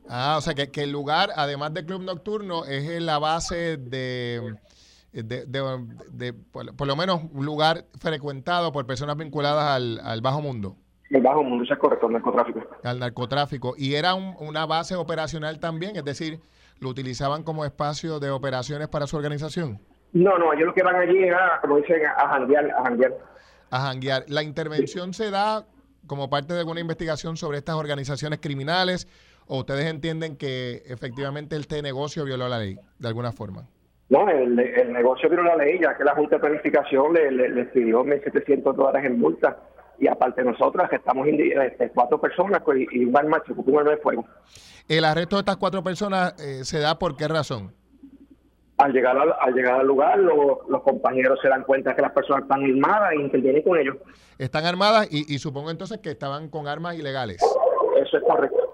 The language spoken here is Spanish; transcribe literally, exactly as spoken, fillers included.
Ah, o sea que, que el lugar, además de club nocturno, es la base de, de, de- de- por, por lo menos un lugar frecuentado por personas vinculadas al, al bajo mundo, El bajo mundo, eso es correcto, el narcotráfico. al narcotráfico. Y era un- una base operacional también, es decir, lo utilizaban como espacio de operaciones para su organización. No, no, ellos lo que van allí era, como dicen, a janguear, a janguear. A janguear. ¿La intervención se da como parte de alguna investigación sobre estas organizaciones criminales o ustedes entienden que efectivamente este negocio violó la ley de alguna forma? No, el, el negocio vino la ley, ya que la Junta de Planificación le, le, le pidió mil setecientos dólares en multa. Y aparte nosotros, que estamos indi- este, cuatro personas pues, y, y un arma, se ocupó un arma de fuego. ¿El arresto de estas cuatro personas eh, se da por qué razón? Al llegar al, al llegar al lugar, lo- los compañeros se dan cuenta que las personas están armadas e intervienen con ellos. Están armadas y, y supongo entonces que estaban con armas ilegales. Eso es correcto.